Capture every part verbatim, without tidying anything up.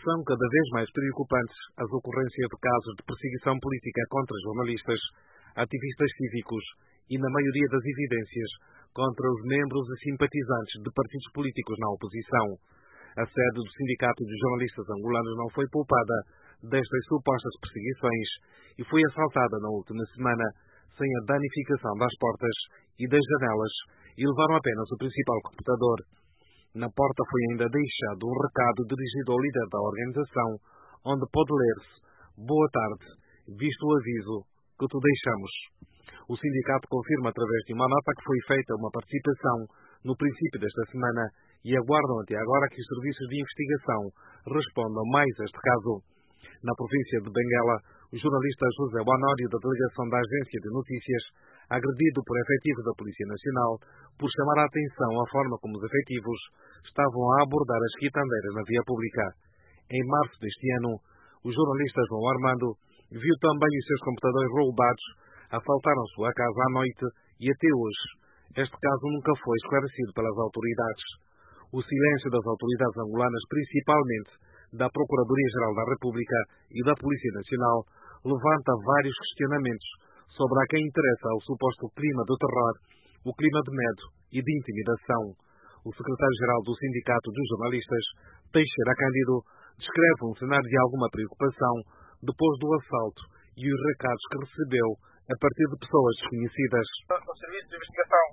São cada vez mais preocupantes as ocorrências de casos de perseguição política contra jornalistas, ativistas cívicos e, na maioria das evidências, contra os membros e simpatizantes de partidos políticos na oposição. A sede do Sindicato dos Jornalistas Angolanos não foi poupada destas supostas perseguições e foi assaltada na última semana sem a danificação das portas e das janelas e levaram apenas o principal computador. Na porta foi ainda deixado um recado dirigido ao líder da organização, onde pode ler-se: "Boa tarde, visto o aviso que te deixamos." O sindicato confirma através de uma nota que foi feita uma participação no princípio desta semana e aguardam até agora que os serviços de investigação respondam mais a este caso. Na província de Benguela, o jornalista José Honório, da delegação da Agência de Notícias, agredido por efetivos da Polícia Nacional por chamar a atenção à forma como os efetivos estavam a abordar as quitandeiras na via pública. Em março deste ano, o jornalista João Armando viu também os seus computadores roubados, assaltaram sua casa à noite e até hoje este caso nunca foi esclarecido pelas autoridades. O silêncio das autoridades angolanas, principalmente da Procuradoria-Geral da República e da Polícia Nacional, levanta vários questionamentos sobre a quem interessa o suposto clima do terror, o clima de medo e de intimidação. O secretário-geral do Sindicato dos Jornalistas, Teixeira Cândido, descreve um cenário de alguma preocupação depois do assalto e os recados que recebeu a partir de pessoas desconhecidas. O Serviço de Investigação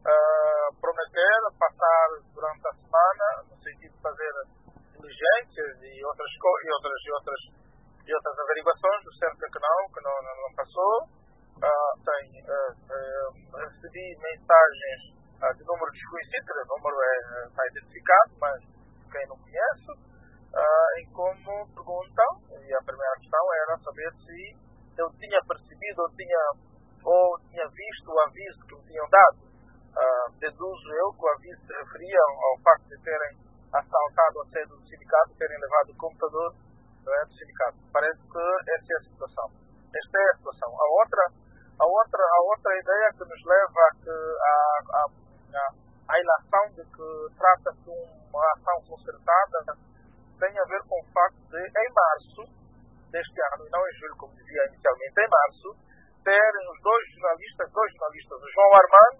uh, prometeu passar durante a semana, no sentido de fazer diligências e outras, e outras, e outras, e outras averiguações. O certo é que não, que não, não, não passou. Uh, tem, uh, uh, recebi mensagens uh, de número desconhecido, o número é, está identificado, mas quem não conhece, uh, em como perguntam, e a primeira questão era saber se eu tinha percebido ou tinha, ou tinha visto o aviso que me tinham dado. Uh, deduzo eu que o aviso se referia ao facto de terem assaltado a sede do sindicato, terem levado o computador, não é, do sindicato. Parece que essa é a situação. Esta é a situação. A outra, a outra, a outra ideia que nos leva a, que, a, a, a, a ilação de que trata-se de uma ação concertada tem a ver com o facto de, em março deste ano, e não em julho, como dizia inicialmente, em março, terem os dois jornalistas, dois jornalistas, o João Armando,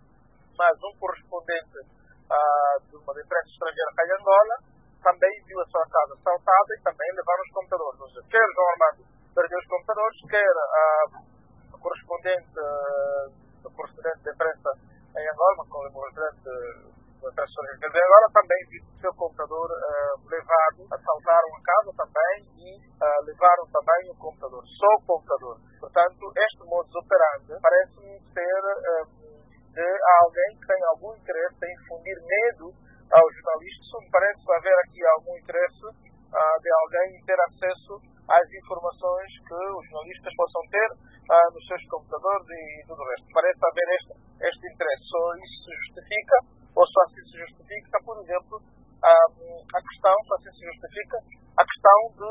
mais um correspondente uh, de uma imprensa estrangeira cá em Angola, também viu a sua casa assaltada e também levaram os computadores. Ou seja, quer o João Armando perdeu os computadores, quer uh, a correspondente, uh, a correspondente da imprensa em Angola, mas com a correspondente da imprensa estrangeira em Angola, também viu o seu computador uh, levado, assaltaram a casa também e uh, levaram também o computador, só o computador. Portanto, este modus operandi parece-me ser uh, de alguém que tem algum interesse em infundir medo aos jornalistas. Me parece haver aqui algum interesse uh, de alguém ter acesso às informações que os jornalistas possam ter uh, nos seus computadores e tudo o resto. Parece haver este, este interesse. Só isso se justifica, ou só assim se justifica, por exemplo, uh, a questão, só assim se justifica, a questão de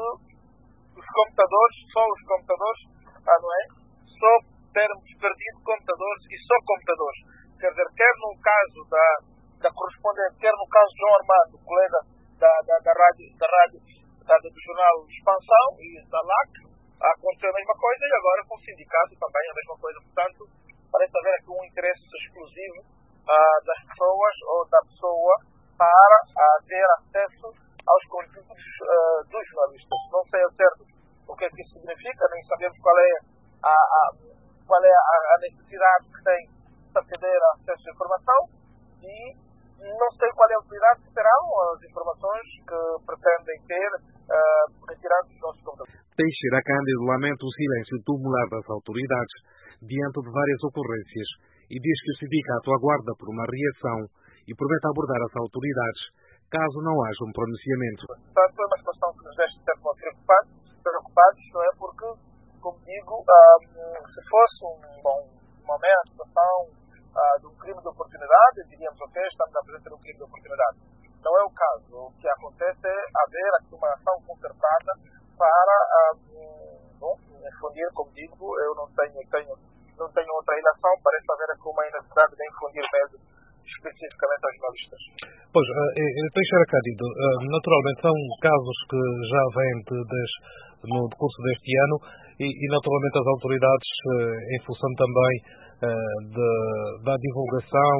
os computadores, só os computadores, uh, não é? Só termos perdido computadores e só computadores. Quer dizer, quer no caso da, da correspondente, quer no caso de João Armando, colega da, da, da rádio, da rádio da, do jornal Expansão e da L A C, aconteceu a mesma coisa, e agora com o sindicato também a mesma coisa. Portanto, parece haver aqui um interesse exclusivo uh, das pessoas ou da pessoa para uh, ter acesso aos conteúdos uh, dos jornalistas. Não sei ao certo o que é que isso significa, nem sabemos qual é a, a, qual é a, a necessidade que tem de aceder a acesso à informação, e não sei qual é a utilidade que terão as informações que pretendem ter uh, retiradas dos nossos computadores. Teixeira Cândido lamenta o silêncio tumular das autoridades diante de várias ocorrências e diz que o sindicato aguarda por uma reação e promete abordar as autoridades caso não haja um pronunciamento. Portanto, é uma situação que nos deixa de preocupados, preocupados, não é? Porque, como digo, uh, se fosse um bom momento, a situação uh, de um crime de oportunidade, diríamos, ok, estamos a apresentar um crime de oportunidade. Não é o caso. O que acontece é haver aqui uma ação concertada para, uh, bom, infundir, como digo, eu não tenho, tenho, não tenho outra relação, parece haver aqui uma necessidade de infundir medo especificamente aos jornalistas. Pois, uh, Teixeira Cândido, uh, naturalmente são casos que já vêm de, de, no decurso deste ano e, e naturalmente as autoridades, uh, em função também uh, de, da divulgação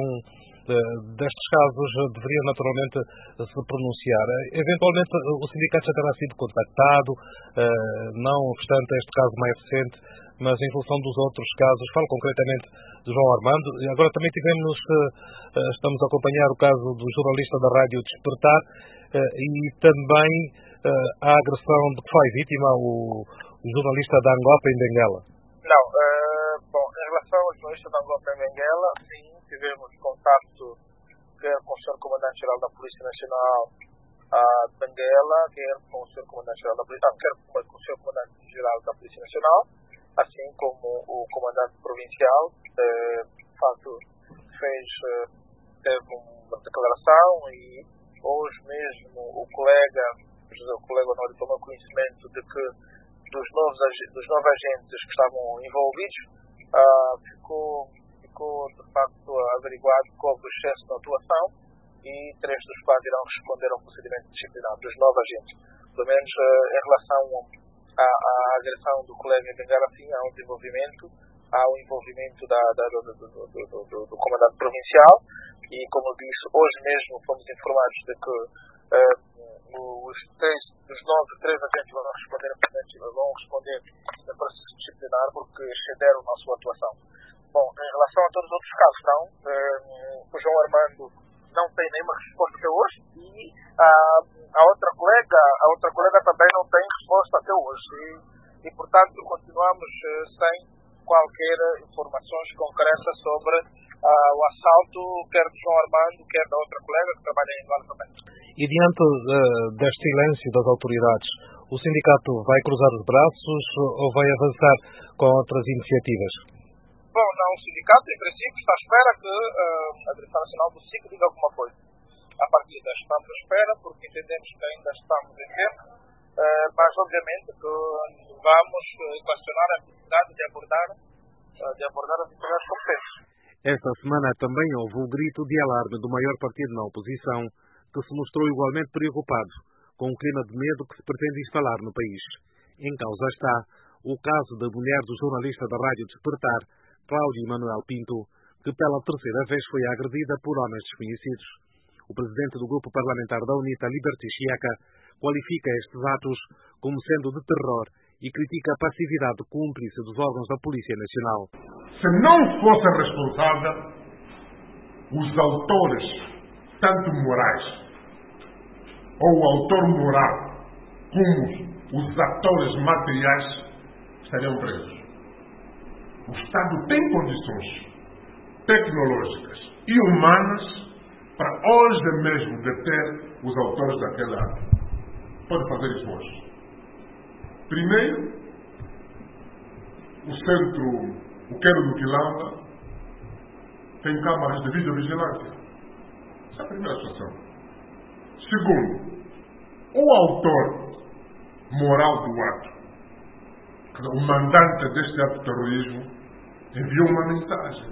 destes casos, deveria naturalmente se pronunciar. Eventualmente o sindicato já terá sido contactado, não obstante este caso mais recente, mas em função dos outros casos, falo concretamente de João Armando. Agora também tivemos, estamos a acompanhar o caso do jornalista da Rádio Despertar e também a agressão de que foi vítima o, o jornalista da Angopa em Benguela. Não, uh, bom, em relação ao jornalista da Angopa em Benguela, sim, tivemos contato quer com o senhor Comandante-Geral da Polícia Nacional uh, de Benguela, quer com o senhor Comandante-Geral da Polícia, quer com o senhor Comandante-Geral da Polícia Nacional, assim como o Comandante Provincial, uh, de facto, fez, uh, teve uma declaração e hoje mesmo o colega, o colega Honório tomou conhecimento de que dos novos, dos novos agentes que estavam envolvidos, uh, ficou ficou de facto averiguado que houve excesso de atuação e três dos quais irão responder ao procedimento disciplinar dos novos agentes. Pelo menos uh, em relação à, à agressão do colega em Benguela, sim, há um desenvolvimento, há o um envolvimento da, da, do, do, do, do, do, do comandante provincial e, como eu disse, hoje mesmo fomos informados de que uh, os três, os nove, três agentes vão responder, vão responder no processo disciplinar porque excederam a sua atuação. Bom, em relação a todos os outros casos, não, uh, o João Armando não tem nenhuma resposta até hoje e uh, a outra colega, a outra colega também não tem resposta até hoje e, e portanto, continuamos uh, sem qualquer informações concretas sobre uh, o assalto, quer do João Armando, quer da outra colega que trabalha em Angola também. E diante uh, deste silêncio das autoridades, o sindicato vai cruzar os braços ou vai avançar com outras iniciativas? Bom, não, o sindicato, em princípio, está à espera que uh, a Direção Nacional do S I C diga alguma coisa. A partir daí estamos à espera, porque entendemos que ainda estamos em tempo, uh, mas obviamente que vamos equacionar a necessidade de abordar, uh, de abordar as entidades competentes. Esta semana também houve o grito de alarme do maior partido na oposição, que se mostrou igualmente preocupado com o clima de medo que se pretende instalar no país. Em causa está o caso da mulher do jornalista da Rádio Despertar, Cláudio Manuel Pinto, que pela terceira vez foi agredida por homens desconhecidos. O presidente do grupo parlamentar da UNITA, Liberty Chiaca, qualifica estes atos como sendo de terror e critica a passividade cúmplice dos órgãos da Polícia Nacional. Se não fosse responsável, os autores, tanto morais, ou o autor moral, como os atores materiais, estariam presos. O Estado tem condições tecnológicas e humanas para hoje mesmo deter os autores daquele ato. Pode fazer isso hoje. Primeiro, o centro, o Quero do Quilamba, tem câmaras de videovigilância. Essa é a primeira situação. Segundo, o autor moral do ato, o mandante deste ato de terrorismo, enviou uma mensagem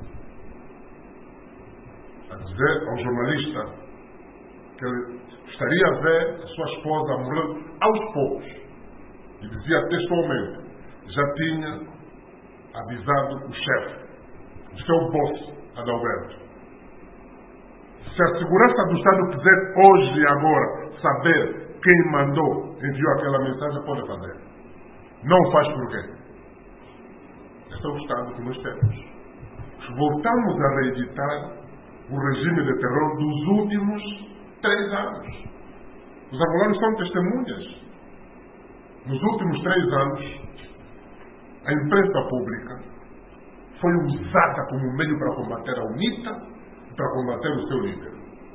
a dizer ao jornalista que ele gostaria de ver a sua esposa morrer aos poucos. E dizia textualmente, já tinha avisado o chefe, o seu boss, Adalberto. Se a segurança do Estado quiser hoje e agora saber quem mandou, enviou aquela mensagem, pode fazer. Não faz por quê? Este é o Estado que nós temos. Voltamos a reeditar o regime de terror dos últimos três anos. Os angolanos são testemunhas. Nos últimos três anos, a imprensa pública foi usada como meio para combater a UNITA e para combater o seu líder.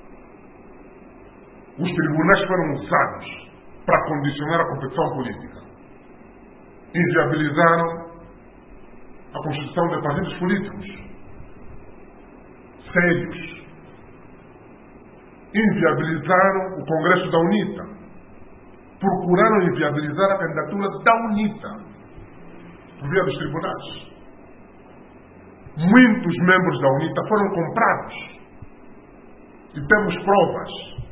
Os tribunais foram usados para condicionar a competição política. Inviabilizaram a constituição de partidos políticos sérios. Inviabilizaram o Congresso da UNITA. Procuraram inviabilizar a candidatura da UNITA por via dos tribunais. Muitos membros da UNITA foram comprados. E temos provas.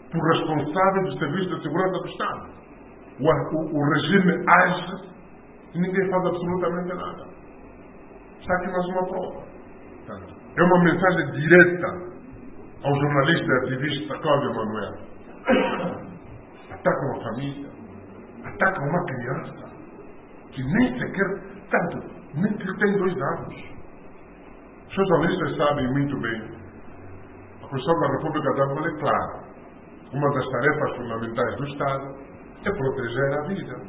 por responsáveis do Serviço de Segurança do Estado. O, o, o regime age e ninguém faz absolutamente nada. Está aqui mais uma prova. É uma mensagem direta ao jornalista e ativista Cláudio Manuel. Atacam a família, atacam uma criança que nem sequer, tanto, nem que tem dois anos. Os jornalistas sabem muito bem. A Constituição da República de Angola é clara. Uma das tarefas fundamentais do Estado é proteger a vida.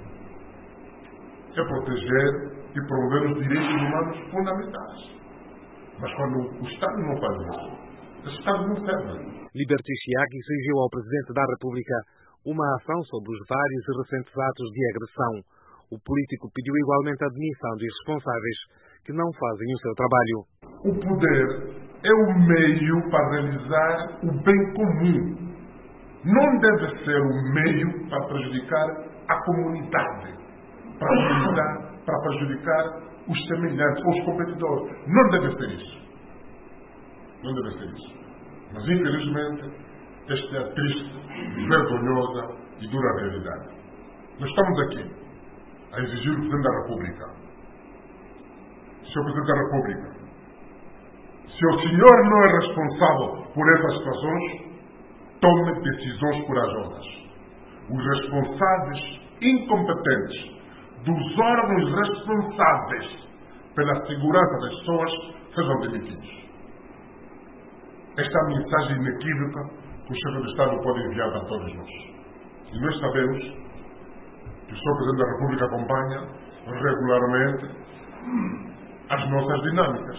É proteger e promover os direitos humanos fundamentais. Mas quando o Estado não faz isso, o Estado não serve. Liberty Chiaki exigiu ao Presidente da República uma ação sobre os vários e recentes atos de agressão. O político pediu igualmente a demissão de responsáveis que não fazem o seu trabalho. O poder é o meio para realizar o bem comum. Não deve ser o meio para prejudicar a comunidade, para prejudicar, para prejudicar os semelhantes, os competidores. Não deve ser isso. Não deve ser isso. Mas, infelizmente, esta é a triste, vergonhosa e dura realidade. Nós estamos aqui a exigir do Presidente da República. senhor Presidente da República, se o senhor não é responsável por essas situações, tome decisões corajosas. Os responsáveis incompetentes dos órgãos responsáveis pela segurança das pessoas sejam demitidos. Esta é a mensagem inequívoca que o chefe de Estado pode enviar para todos nós. E nós sabemos que o senhor Presidente da República acompanha regularmente as nossas dinâmicas.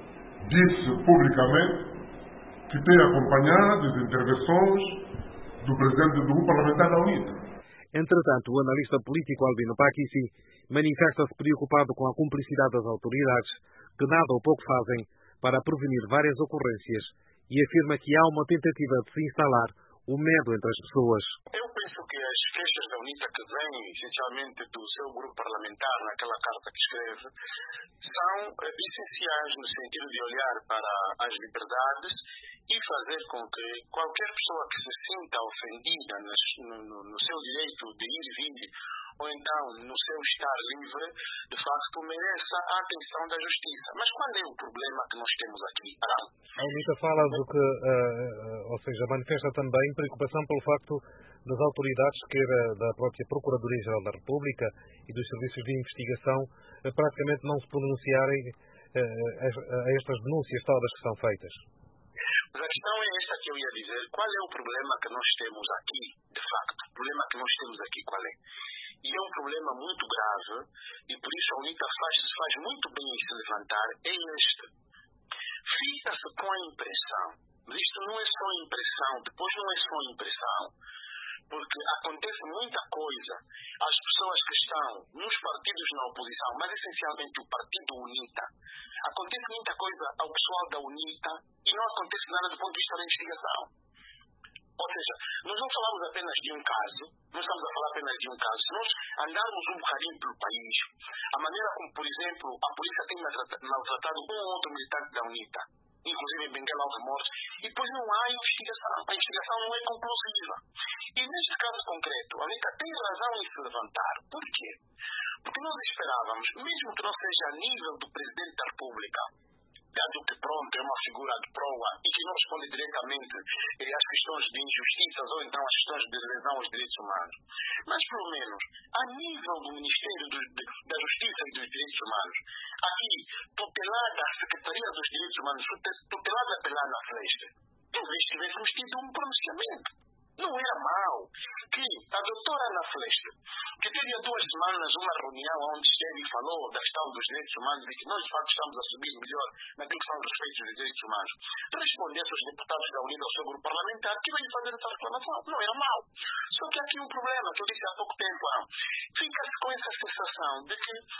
Disse publicamente que tem acompanhado as intervenções do Presidente do Grupo Parlamentar da UNITA. Entretanto, o analista político Albino Pakissi manifesta-se preocupado com a cumplicidade das autoridades, que nada ou pouco fazem para prevenir várias ocorrências, e afirma que há uma tentativa de se instalar o medo entre as pessoas. Eu penso que as queixas da UNITA que vêm, essencialmente do seu grupo parlamentar, naquela carta que escreve, são eh, essenciais no sentido de olhar para as liberdades e fazer com que qualquer pessoa que se sinta ofendida no, no, no seu direito de ir e vir, ou então no seu estar livre, de facto mereça a atenção da justiça. Mas qual é o problema que nós temos aqui? A UNITA fala do que, uh, ou seja, manifesta também preocupação pelo facto das autoridades, quer da própria Procuradoria-Geral da República e dos serviços de investigação, uh, praticamente não se pronunciarem uh, a estas denúncias todas que são feitas. Mas a questão é esta que eu ia dizer. Qual é o problema que nós temos aqui, de facto? O problema que nós temos aqui qual é? E é um problema muito grave, e por isso a UNITA faz, faz muito bem em se levantar, é este. Fica-se com a impressão, mas isto não é só impressão, depois não é só impressão, porque acontece muita coisa às pessoas que estão nos partidos na oposição, mas essencialmente o partido UNITA. Acontece muita coisa ao pessoal da UNITA e não acontece nada do ponto de vista da investigação. Ou seja, nós não falamos apenas de um caso, não estamos a falar apenas de um caso. Se nós andarmos um bocadinho pelo país, a maneira como, por exemplo, a polícia tem maltratado um ou outro militante da UNITA, inclusive em Benguela houve mortes, e depois não há investigação. A investigação não é conclusiva. E neste caso concreto, a UNITA tem razão em se levantar. Por quê? Porque nós esperávamos, mesmo que não seja a nível do Presidente da República, dado que pronto é uma figura de proa e que não responde diretamente eh, às questões de injustiças ou então às questões de lesão aos direitos humanos, mas pelo menos a nível do Ministério do, de, da Justiça e dos Direitos Humanos, aqui tutelada a Secretaria dos Direitos Humanos, tutelada pela Ana Fleste, talvez tivéssemos tido um pronunciamento. Não era mau que a doutora Ana Fleste, que teve há duas semanas uma reunião onde esteve e falou da questão dos direitos humanos e que nós, de facto, estamos a subir melhor naquilo que são os respeitos dos direitos humanos, respondesse aos deputados da UNITA ao seu grupo parlamentar que veio fazer essa reclamação. Não era mau. Só que há aqui um problema, que eu disse há pouco tempo, fica-se com essa sensação de que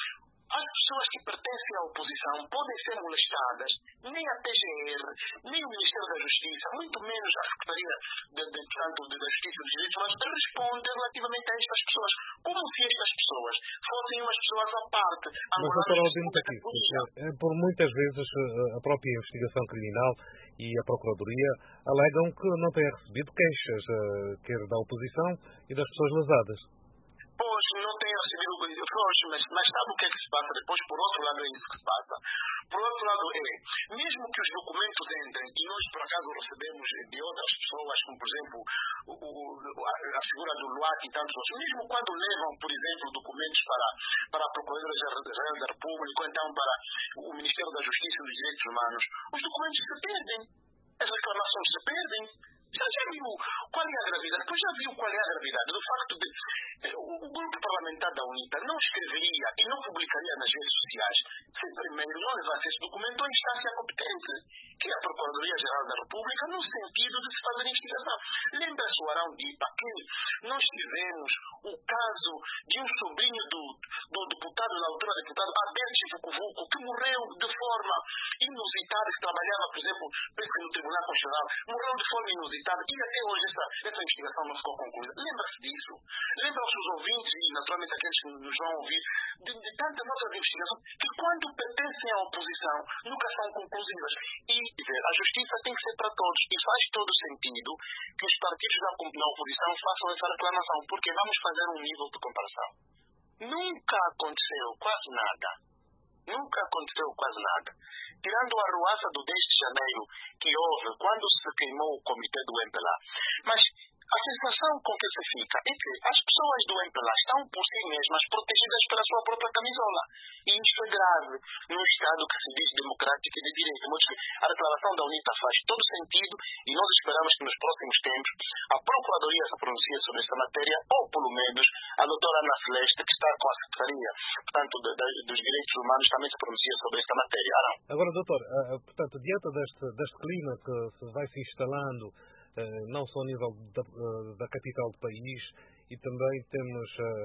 as pessoas que pertencem à oposição podem ser molestadas, nem a P G R, nem o Ministério da Justiça, muito menos a Secretaria de, de, portanto, de, da Justiça e dos Direitos Humanos, responde relativamente a estas pessoas, como se estas pessoas fossem umas pessoas à parte. Mas, doutor Albino Taqui, por muitas vezes a própria investigação criminal e a Procuradoria alegam que não têm recebido queixas, quer da oposição e das pessoas lesadas. Pois, não têm recebido queixas, mas, mas sabe o que é que se passa depois? Por outro lado, é isso que se passa. Por outro lado, é, mesmo que os documentos entrem, e nós, por acaso, recebemos de outras pessoas, como, por exemplo, o, o, a, a figura do Luat e tantos outros, mesmo quando levam, por exemplo, documentos para, para a Procuradoria-Geral da República, ou então para o Ministério da Justiça e dos Direitos Humanos, os documentos se perdem, as reclamações se perdem. Já, já viu qual é a gravidade? Pois já viu qual é a gravidade do facto de eh, o, o grupo parlamentar da UNITA não escreveria e não publicaria nas redes sociais se primeiro não levasse esse documento à instância competente, que é a Procuradoria-Geral da República, no sentido de se fazer investigação. Lembra-se o Arão Dipa que nós tivemos o caso de um sobrinho do, do deputado, na altura deputado, Alberto Vucu-Vucu, que morreu de forma inusitada, que trabalhava, por exemplo, penso que no Tribunal Constitucional, morreu de forma inusitada. E até hoje essa, essa investigação não ficou concluída. Lembra-se disso? Lembram-se os ouvintes e naturalmente aqueles que nos vão ouvir de, de tantas outras investigações que quando pertencem à oposição nunca são conclusivas. E dizer, a justiça tem que ser para todos e faz todo sentido que os partidos da, da oposição façam essa reclamação, porque vamos fazer um nível de comparação. Nunca aconteceu quase nada. Nunca aconteceu quase nada. Tirando a arruaça do dez de janeiro que houve quando se queimou o comitê do M P L A. Mas a sensação com que se fica é que as pessoas do M P L A estão por si mesmas protegidas pela sua própria camisola. E isto é grave num Estado que se diz democrático e de direito. Mas a declaração da UNITA faz todo sentido e nós esperamos que nos próximos tempos a Procuradoria se pronuncie sobre esta matéria, ou pelo menos a doutora Ana Celeste, que está com a Secretaria, portanto, de, de, dos Direitos Humanos, também se pronuncie sobre esta matéria. Não? Agora, doutor, portanto, diante deste, deste clima que se vai se instalando, não só a nível da, da capital do país, e também temos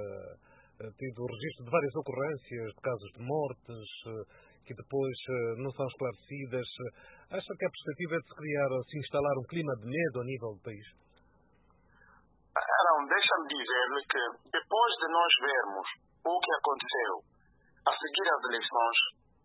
uh, tido o registro de várias ocorrências de casos de mortes uh, que depois uh, não são esclarecidas. Acha que a perspectiva é de se criar ou se instalar um clima de medo a nível do país? Não, deixa-me dizer-lhe que depois de nós vermos o que aconteceu a seguir às eleições,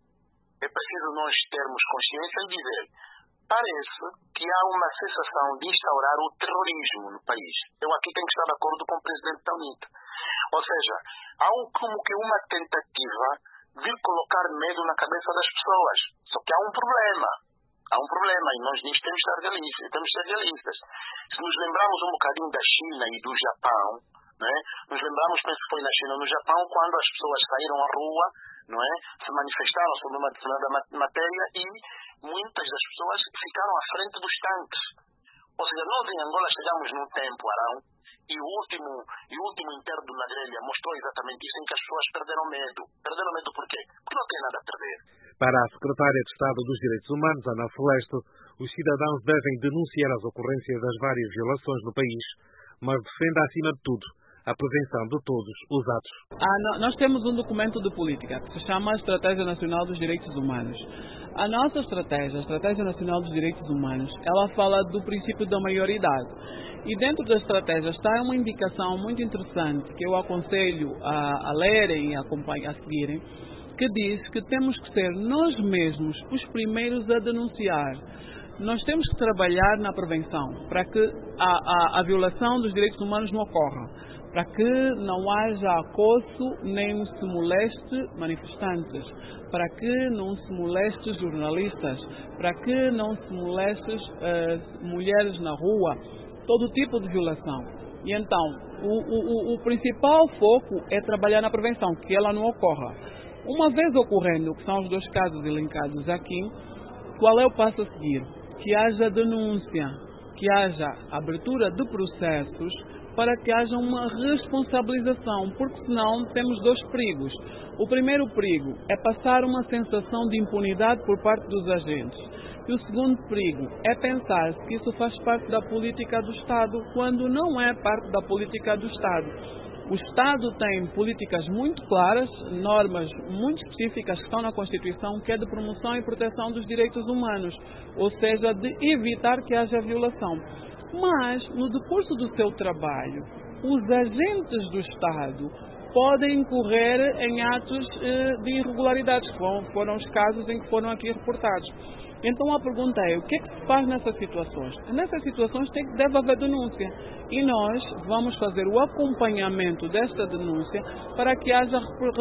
é preciso nós termos consciência e dizer: parece que há uma sensação de instaurar o terrorismo no país. Eu aqui tenho que estar de acordo com o presidente da UNITA. Ou seja, há um, como que uma tentativa de colocar medo na cabeça das pessoas. Só que há um problema. Há um problema e nós nisto temos que ser realistas. Temos que ser realistas. Se nos lembrarmos um bocadinho da China e do Japão, né, nos lembramos, penso que foi na China ou no Japão, quando as pessoas saíram à rua, não é, se manifestaram sobre uma determinada matéria e muitas das pessoas ficaram à frente dos tanques. Ou seja, nós em Angola chegamos num tempo, Arão, e o último, e o último interno na grelha mostrou exatamente isso, em que as pessoas perderam medo. Perderam medo por quê? Porque não tem nada a perder. Para a Secretária de Estado dos Direitos Humanos, Ana Celeste, os cidadãos devem denunciar as ocorrências das várias violações no país, mas defende acima de tudo a prevenção de todos os atos. Ah, nós temos um documento de política que se chama Estratégia Nacional dos Direitos Humanos. A nossa estratégia, a Estratégia Nacional dos Direitos Humanos, ela fala do princípio da maioridade. E dentro da estratégia está uma indicação muito interessante que eu aconselho a, a lerem e a, a seguirem, que diz que temos que ser nós mesmos os primeiros a denunciar. Nós temos que trabalhar na prevenção para que a, a, a violação dos direitos humanos não ocorra, para que não haja acoso nem se moleste manifestantes, para que não se moleste jornalistas, para que não se moleste uh, mulheres na rua, todo tipo de violação. E então, o, o, o principal foco é trabalhar na prevenção, que ela não ocorra. Uma vez ocorrendo, que são os dois casos elencados aqui, qual é o passo a seguir? Que haja denúncia, que haja abertura de processos para que haja uma responsabilização, porque senão temos dois perigos. O primeiro perigo é passar uma sensação de impunidade por parte dos agentes. E o segundo perigo é pensar que isso faz parte da política do Estado, quando não é parte da política do Estado. O Estado tem políticas muito claras, normas muito específicas que estão na Constituição, que é de promoção e proteção dos direitos humanos, ou seja, de evitar que haja violação. Mas, no decurso do seu trabalho, os agentes do Estado podem incorrer em atos eh, de irregularidades, que foram, foram os casos em que foram aqui reportados. Então a pergunta é, o que é que se faz nessas situações? Nessas situações tem, deve haver denúncia e nós vamos fazer o acompanhamento desta denúncia para que haja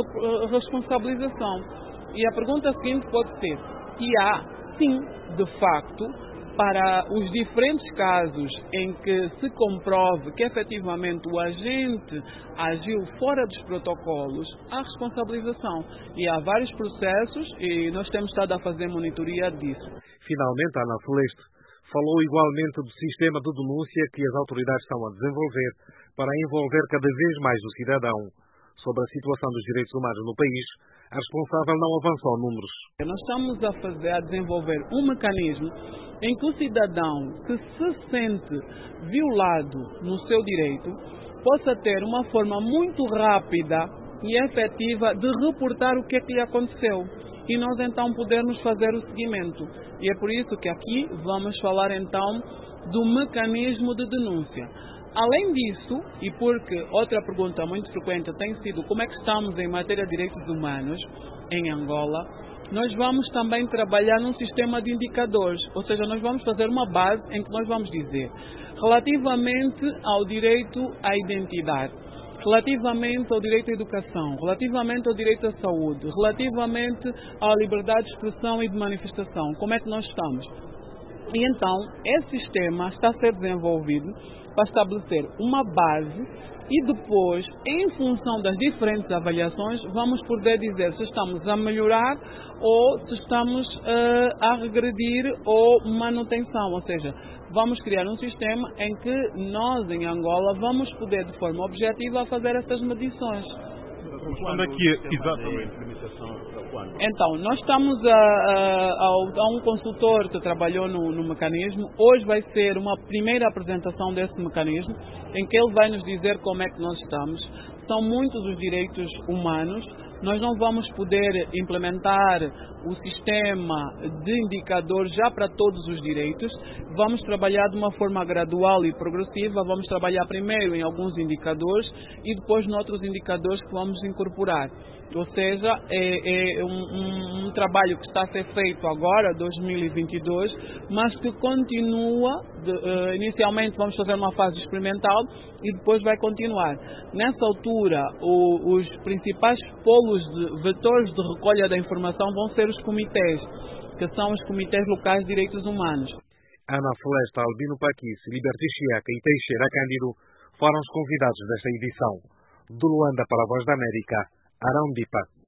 responsabilização. E a pergunta seguinte pode ser, e há, sim, de facto, para os diferentes casos em que se comprove que efetivamente o agente agiu fora dos protocolos, há responsabilização. E há vários processos e nós temos estado a fazer monitoria disso. Finalmente, Ana Celeste falou igualmente do sistema de denúncia que as autoridades estão a desenvolver para envolver cada vez mais o cidadão. Sobre a situação dos direitos humanos no país, a responsável não avançou números. Nós estamos a fazer, a desenvolver um mecanismo em que o cidadão que se sente violado no seu direito possa ter uma forma muito rápida e efetiva de reportar o que é que lhe aconteceu. E nós então podermos fazer o seguimento. E é por isso que aqui vamos falar então do mecanismo de denúncia. Além disso, e porque outra pergunta muito frequente tem sido como é que estamos em matéria de direitos humanos em Angola, nós vamos também trabalhar num sistema de indicadores, ou seja, nós vamos fazer uma base em que nós vamos dizer, relativamente ao direito à identidade, relativamente ao direito à educação, relativamente ao direito à saúde, relativamente à liberdade de expressão e de manifestação, como é que nós estamos? E então, esse sistema está a ser desenvolvido para estabelecer uma base e depois, em função das diferentes avaliações, vamos poder dizer se estamos a melhorar ou se estamos uh, a regredir ou manutenção. Ou seja, vamos criar um sistema em que nós, em Angola, vamos poder, de forma objetiva, fazer essas medições. Quando é que é exatamente a limitação? Então, nós estamos a, a, a um consultor que trabalhou no, no mecanismo. Hoje vai ser uma primeira apresentação desse mecanismo, em que ele vai nos dizer como é que nós estamos. São muitos os direitos humanos. Nós não vamos poder implementar o sistema de indicadores já para todos os direitos. Vamos trabalhar de uma forma gradual e progressiva. Vamos trabalhar primeiro em alguns indicadores e depois em outros indicadores que vamos incorporar. Ou seja, é, é um, um, um trabalho que está a ser feito agora, dois mil e vinte e dois, mas que continua, de, uh, inicialmente vamos fazer uma fase experimental e depois vai continuar. Nessa altura, o, os principais polos, de, vetores de recolha da informação vão ser os comitês, que são os comitês locais de direitos humanos. Ana Celeste, Albino Paquice, Liberty Chiaca e Teixeira Cândido foram os convidados desta edição. De Luanda para a Voz da América, Arão Dipa.